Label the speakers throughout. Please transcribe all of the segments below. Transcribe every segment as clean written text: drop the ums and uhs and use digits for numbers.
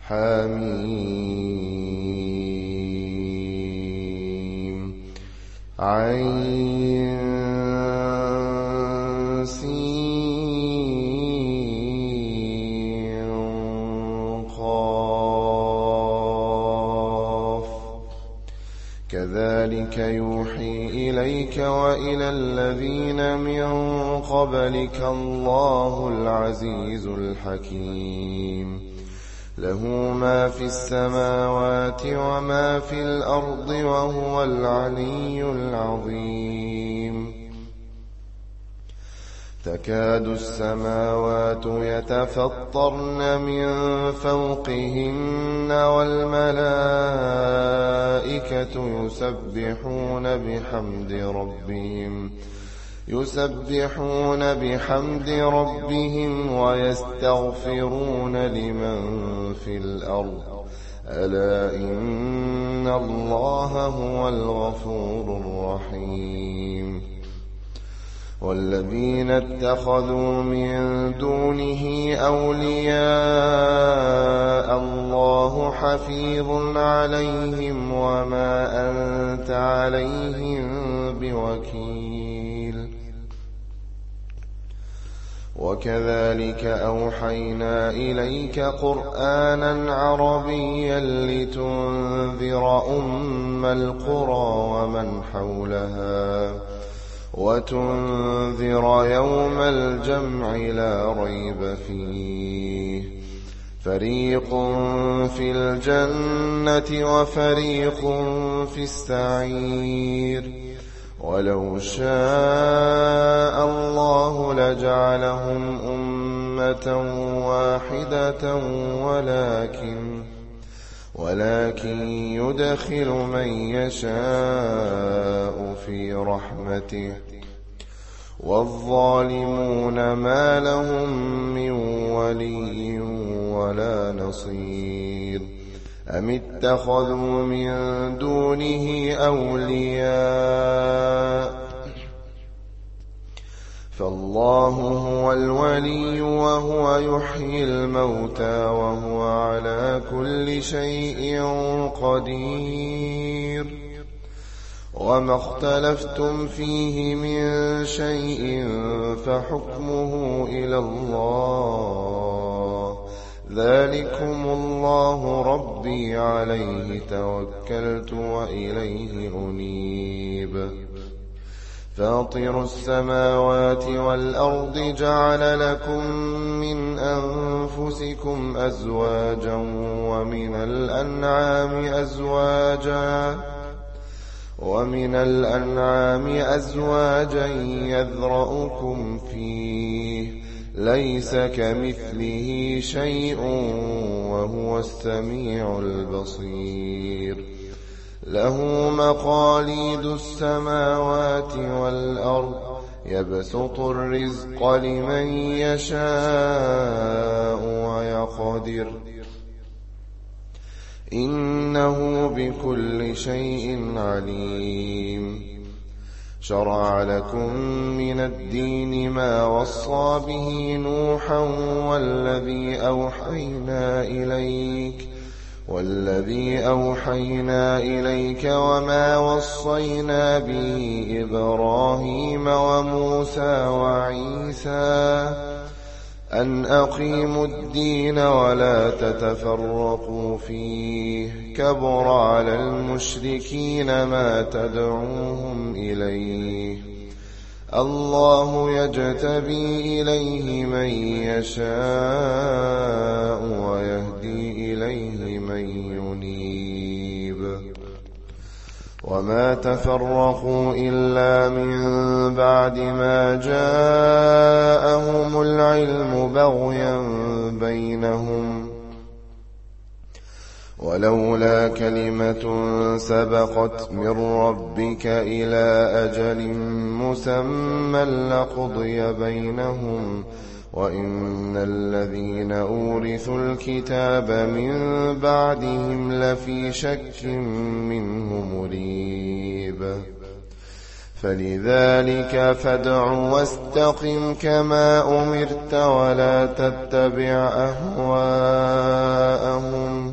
Speaker 1: حميم عين سين قاف كذلك يوحي إليك وإلى الذين من قبلك الله العزيز الحكيم له ما في السماوات وما في الأرض وهو العلي العظيم تكاد السماوات يتفطرن من فوقهن والملائكة يسبحون بحمد ربهم ويستغفرون لمن في الأرض ألا إن الله هو الغفور الرحيم والذين اتخذوا من دونه أولياء الله حفيظ عليهم وما أنت عليهم بوكيل وكذلك أوحينا إليك قرآنا عربيا لتنذر أم القرى ومن حولها وتنذر يوم الجمع لا ريب فيه فريق في الجنة وفريق في السعير ولو شاء الله لجعلهم أمة واحدة ولكن يدخل من يشاء في رحمته والظالمون ما لهم من ولي ولا نصير أم اتخذوا من دونه أولياء فالله هو الولي وهو يحيي الموتى وهو على كل شيء قدير وما اختلفتم فيه من شيء فحكمه إلى الله ذلكم الله ربي عليه توكلت وإليه أنيب فاطر السماوات والأرض جعل لكم من أنفسكم أزواجا ومن الأنعام أزواجا يذرأكم فيه ليس كمثله شيء وهو السميع البصير له مقاليد السماوات والأرض يبسط الرزق لمن يشاء ويقدر إنه بكل شيء عليم شرع لكم من الدين ما وصى به نوحا والذي أوحينا إليك وما وصينا به إبراهيم وموسى وعيسى أن أقيموا الدين ولا تتفرقوا فيه كبر على المشركين ما تدعوهم إليه الله يجتبي إليه من يشاء ويهدي إليه من ينيب وما تفرقوا إلا من بعد ما جاءهم العلم بغيا بينهم ولولا كلمة سبقت من ربك إلى أجل مسمى لقضي بينهم وإن الذين أورثوا الكتاب من بعدهم لفي شك منه مريب فلذلك فادع واستقم كما أمرت ولا تتبع أهواءهم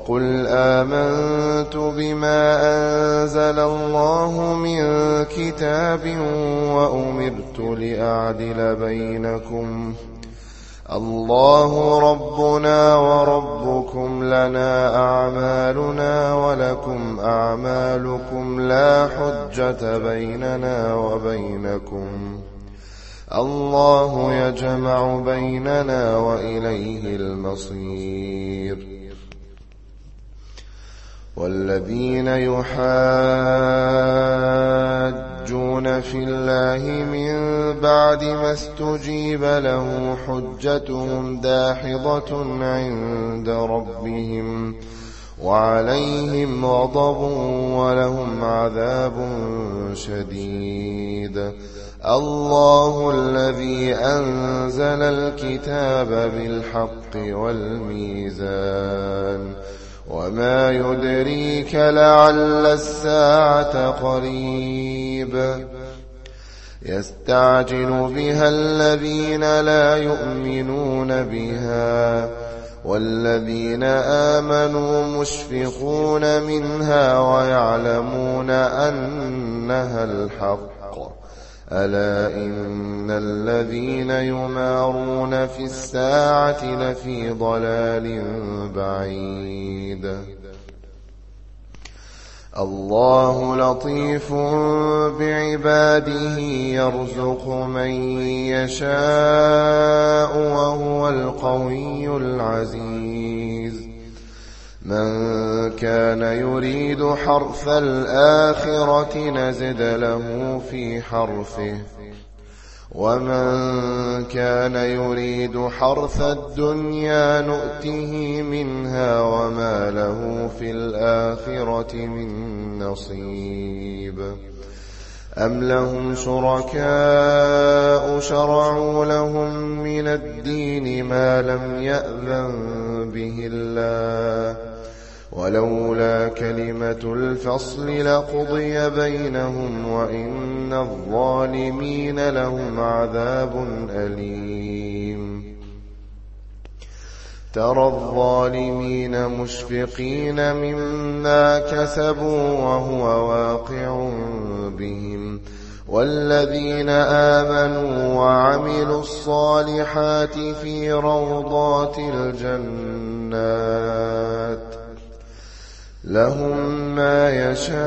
Speaker 1: وقل آمنت بما أنزل الله من كتاب وأمرت لأعدل بينكم الله ربنا وربكم لنا أعمالنا ولكم أعمالكم لا حجة بيننا وبينكم الله يجمع بيننا وإليه المصير والذين يحاجون في الله من بعد ما استجيب له حجتهم داحضة عند ربهم وعليهم غضب ولهم عذاب شديد الله الذي أنزل الكتاب بالحق والميزان وما يدريك لعل الساعة قريب يستعجل بها الذين لا يؤمنون بها والذين آمنوا مشفقون منها ويعلمون أنها الحق ألا إن الذين يمارون في الساعة لفي ضلال بعيد الله لطيف بعباده يرزق من يشاء وهو القوي العزيز من كان يريد حرث الآخرة نزد له في حرثه ومن كان يريد حرث الدنيا نؤته منها وما له في الآخرة من نصيب أم لهم شركاء شرعوا لهم من الدين ما لم يأذن به الله ولولا كلمة الفصل لقضي بينهم وإن الظالمين لهم عذاب أليم ترى الظالمين مشفقين مما كسبوا وهو واقع بهم والذين آمنوا وعملوا الصالحات في روضات الجنات لهم ما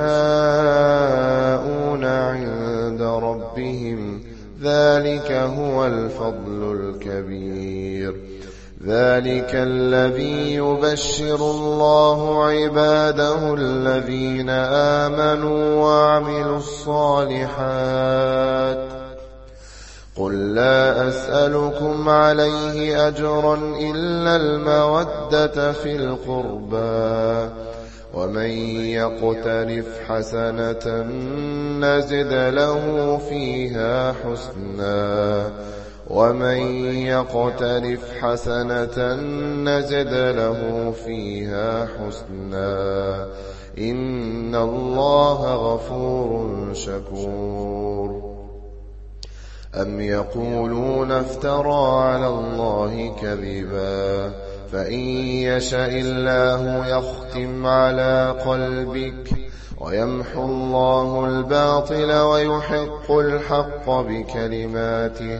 Speaker 1: يشاءون عند ربهم ذلك هو الفضل الكبير ذلك الذي يبشر الله عباده الذين آمنوا وعملوا الصالحات قل لا أسألكم عليه أجرا إلا المودة في القربى ومن يقترف حسنة نزد له فيها حسنا ومن يقترف حسنة نزد له فيها حسنا إن الله غفور شكور أم يقولون افترى على الله كذبا فإن يشاء الله يختم على قلبك ويمحو الله الباطل ويحق الحق بكلماته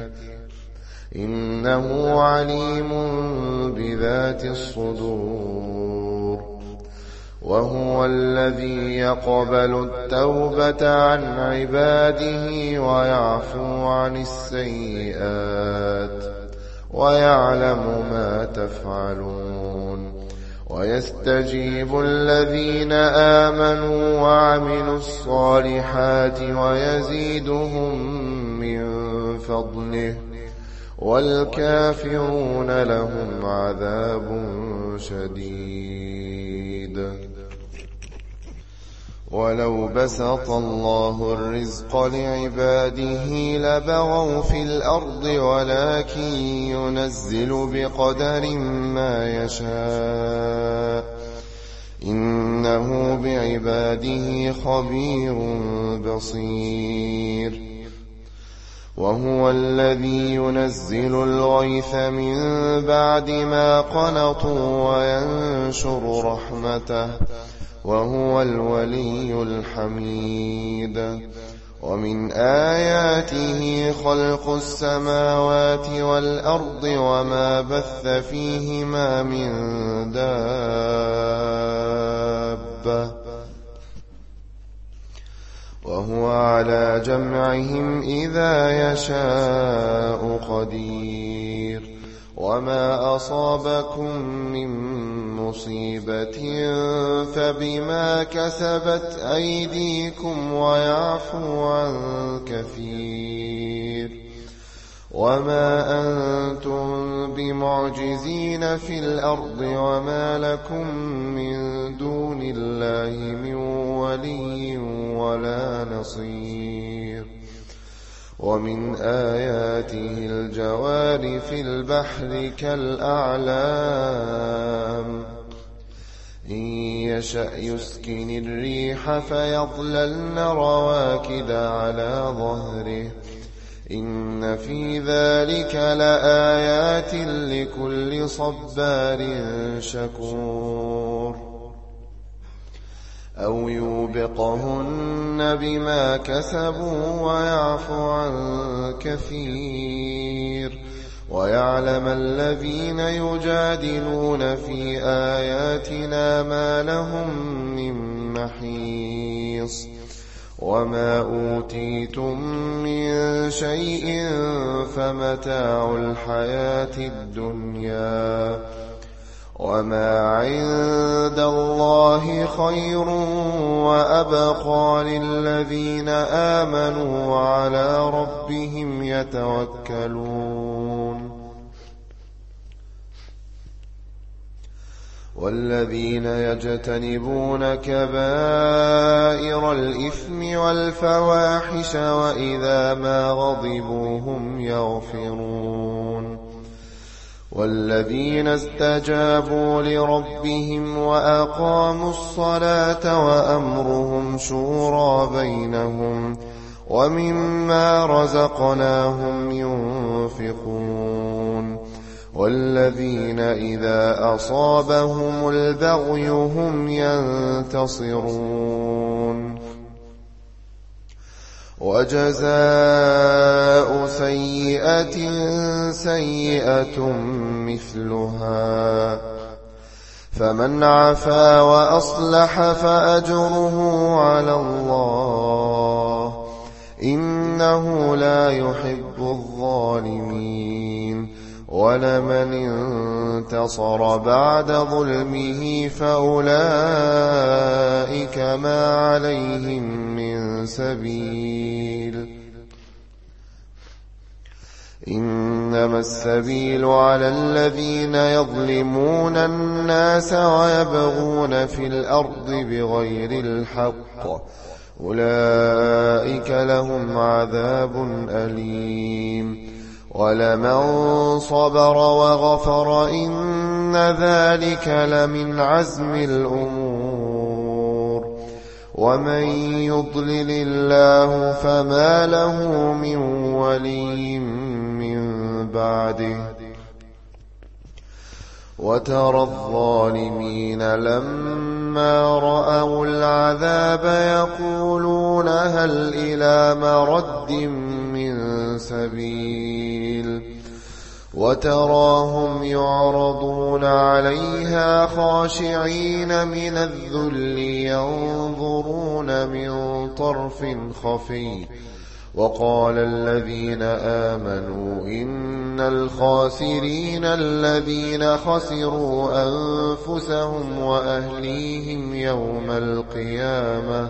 Speaker 1: إنه عليم بذات الصدور وهو الذي يقبل التوبة عن عباده ويعفو عن السيئات ويعلم ما تفعلون ويستجيب الذين آمنوا وعملوا الصالحات ويزيدهم من فضله والكافرون لهم عذاب شديد ولو بسط الله الرزق لعباده لبغوا في الأرض ولكن ينزل بقدر ما يشاء إنه بعباده خبير بصير وهو الذي ينزل الغيث من بعد ما قنطوا وينشر رحمته وهو الولي الحميد. ومن آياته خلق السماوات والأرض وما بث فيهما من دابة وهو على جمعهم إذا يشاء قدير. وما أصابكم من مصيبة فبما كسبت أيديكم ويعفو عن كثير. وما أنتم بمعجزين في الأرض وما لكم من دون الله من ولي ولا نصير. ومن آياته الجوار في البحر كالأعلام إن يشأ يسكن الريح فيظللن رواكد على ظهره إن في ذلك لآيات لكل صبار شكور. أو يوبقهن بما كسبوا ويعفو عن كثير. ويعلم الذين يجادلون في آياتنا ما لهم من محيص. وما أوتيتم من شيء فمتاع الحياة الدنيا وما عند الله خير وأبقى للذين آمنوا وعلى ربهم يتوكلون. والذين يجتنبون كبائر الإثم والفواحش وإذا ما غضبوا هم يغفرون. والذين استجابوا لربهم وأقاموا الصلاة وأمرهم شورى بينهم ومما رزقناهم ينفقون. والذين إذا أصابهم البغي هم ينتصرون. وجزاء سيئة سيئة مثلها فمن عفا وأصلح فأجره على الله إنه لا يحب الظالمين. ولمن انتصر بعد ظلمه فأولئك ما عليهم من سبيل. إنما السبيل على الذين يظلمون الناس ويبغون في الأرض بغير الحق أولئك لهم عذاب أليم. ولمن صبر وغفر إن ذلك لمن عزم الأمور. ومن يضلل الله فما له من ولي من بعده. وترى الظالمين لما رأوا العذاب يقولون هل إلى مرد من سبيل. وتراهم يعرضون عليها خاشعين من الذل ينظرون من طرف خفي. وقال الذين آمنوا إن الخاسرين الذين خسروا أنفسهم وأهليهم يوم القيامة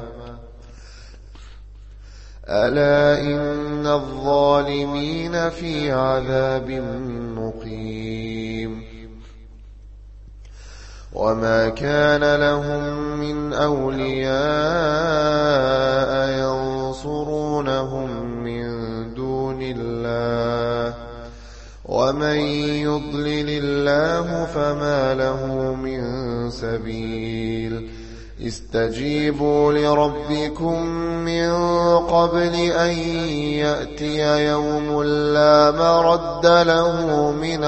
Speaker 1: ألا إن الظالمين في عذاب مقيم. وما كان لهم من أولياء ينصرونهم من دون الله ومن يضلل الله فما له من سبيل. استجيبوا لربكم من قبل أن يأتي يوم لا مرد له من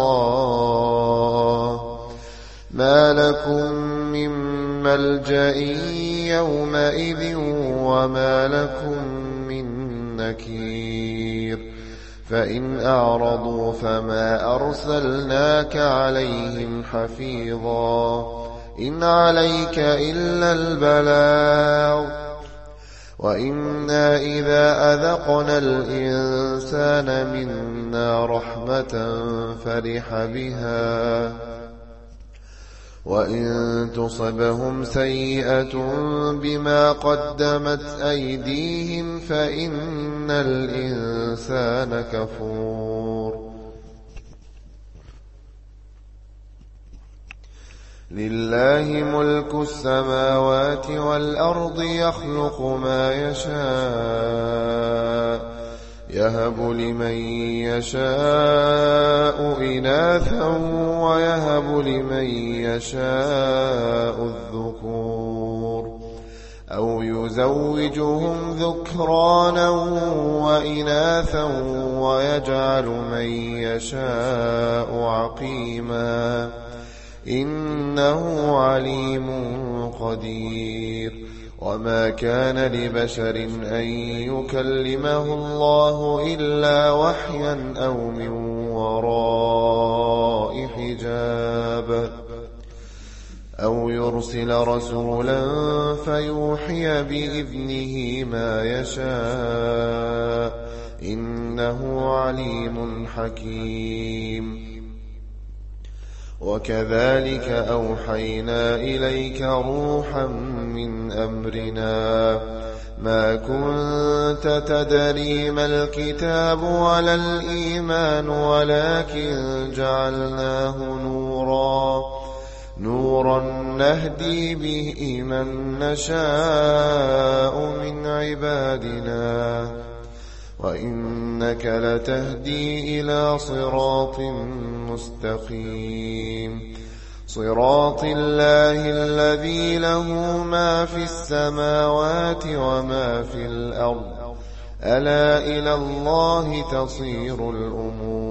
Speaker 1: الله ما لكم من ملجأ يومئذ وما لكم من نكير فإن أعرضوا فما أرسلناك عليهم حفيظا إن عليك إلا البلاغ وإنا إذا أذقنا الإنسان منا رحمة فرح بها وإن تصبهم سيئة بما قدمت أيديهم فإن الإنسان كفور لله ملك السماوات والأرض يخلق ما يشاء يهب لمن يشاء إناثا ويهب لمن يشاء الذكور أو يزوجهم ذكرانا وإناثا ويجعل من يشاء عقيما إنه عليم قدير وما كان لبشر أن يكلمه الله إلا وحيا أو من وراء حجاب أو يرسل رسولا فيوحي بإذنه ما يشاء إنه عليم حكيم وكذلك أوحينا إليك روحا من أمرنا ما كنت تدري ما الكتاب ولا الإيمان ولكن جعلناه نورا نهدي به من نشاء من عبادنا وإنك لتهدي إلى صراط مستقيم صراط الله الذي له ما في السماوات وما في الأرض ألا إلى الله تصير الأمور